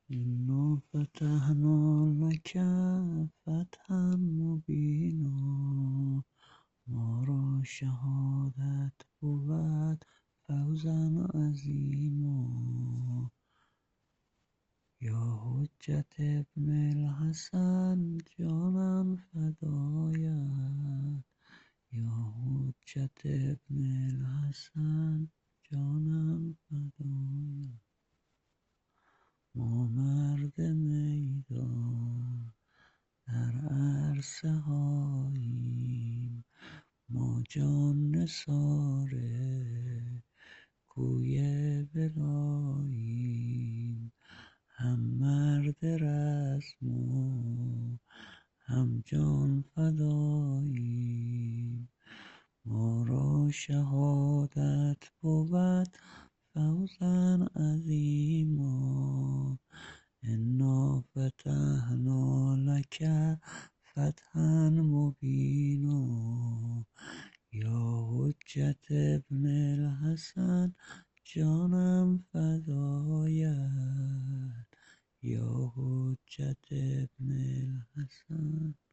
إنا فتحنا لك فتحا مبینا ما را شهادت بود فوزا عظیما یا حجت ابن الحسن جانم فدایت یا حجت ابن الحسن جانم فدایت ما مرد میدان در عرصه هاییم ما جان نثار کوی بلاییم هم مرد رزم و هم جان فداییم ما را شهادت بود فوزا عظیما انا فتحنا لك فتحا مبینا یا حجت ابن الحسن جانم فدایت یا حجت ابن الحسن